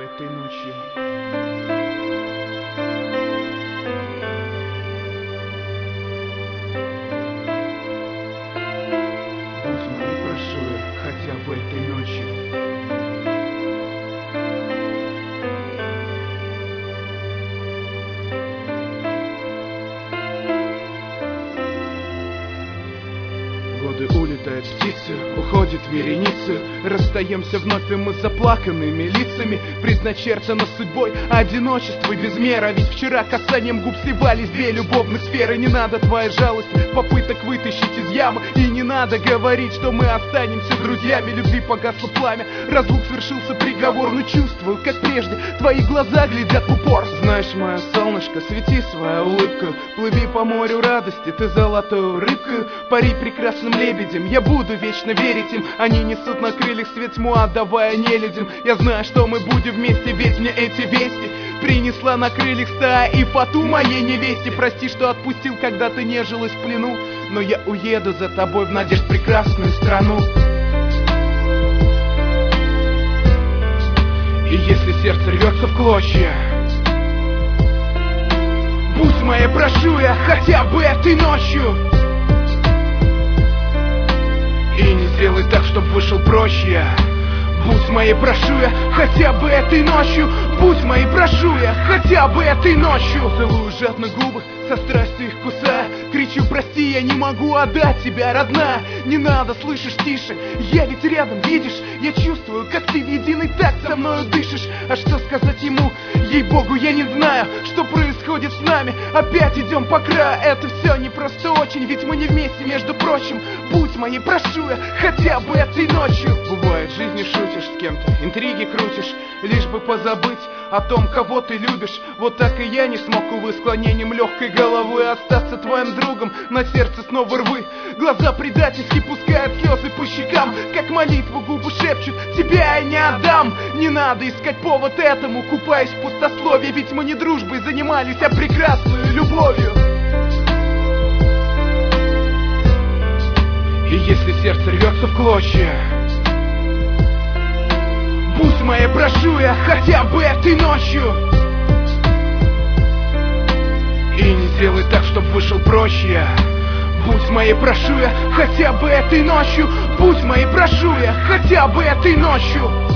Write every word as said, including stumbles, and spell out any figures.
бы этой ночью. Будь моей, прошу я, хотя бы этой ночью. Годы улетают птицы, уходит вереницы. Расстаемся вновь, и мы с заплаканными лицами. Предначертано судьбой одиночество без меры. Ведь вчера касанием губ сливались две любовных сферы. Не надо твоей жалости, попыток вытащить из ямы. И не надо говорить, что мы останемся друзьями. Любви погасло пламя, разлук свершился приговор. Но чувствую, как прежде, твои глаза глядят в упор. Знаешь, мое солнышко, свети своей улыбкой. Плыви по морю радости, ты золотой рыбкой. Пари прекрасным лебедем, я буду вечно верить им. Они несут на крыльях свет тьму, отдавая нелюдям. Я знаю, что мы будем вместе, ведь мне эти вести принесла на крыльях стая и фату моей невесте. Прости, что отпустил, когда ты нежилась в плену, но я уеду за тобой в надежд прекрасную страну. И если сердце рвется в клочья, будь моей, прошу я, хотя бы этой ночью. И не сделай так, чтоб вышел прочь я. Будь моей, прошу я, хотя бы этой ночью. Будь моей, прошу я, хотя бы этой ночью. Целую жадно губы, со страстью их кусая. Кричу, прости, я не могу отдать тебя, родная. Не надо, слышишь, тише, я ведь рядом, видишь. Я чувствую, как ты в единый такт со мною дышишь. А что сказать ему, ей-богу, я не знаю. Что происходит с нами, опять идем по краю. Это все не просто очень, ведь мы не вместе, между прочим. Будь моей, прошу я, хотя бы этой ночью. Бывает, в жизни шутишь с кем-то, интриги крутишь, лишь бы позабыть о том, кого ты любишь. Вот так и я не смог, увы, склонением легкой головы остаться твоим другом. На сердце снова рвы, глаза предательски пускают слезы по щекам. Как молитву губы шепчут, тебя я не отдам. Не надо искать повод этому, купаясь в пустословии. Ведь мы не дружбой занимались, а прекрасной любовью. И если сердце рвется в клочья, будь моей, прошу я, хотя бы этой ночью. И не сделай так, чтоб вышел прочь я. Будь моей, прошу я, хотя бы этой ночью. Будь моей, прошу я, хотя бы этой ночью.